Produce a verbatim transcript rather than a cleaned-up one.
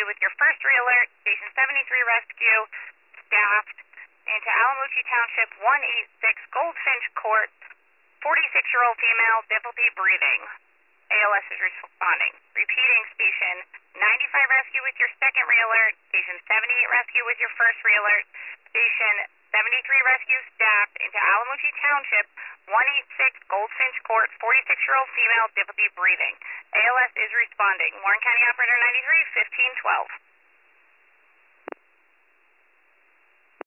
with your first re-alert, Station seventy-three Rescue, staffed, into Alamucci Township, one eighty-six Goldfinch Court, forty-six-year-old female, difficulty breathing. A L S is responding. Repeating, Station ninety-five Rescue with your second re-alert, Station seventy-eight Rescue with your first re-alert, Station seventy-three Rescue staff into Alamucci Township, one eighty-six Goldfinch Court, forty-six-year-old female, difficulty breathing. A L S is responding. Warren County Operator ninety-three, fifteen twelve.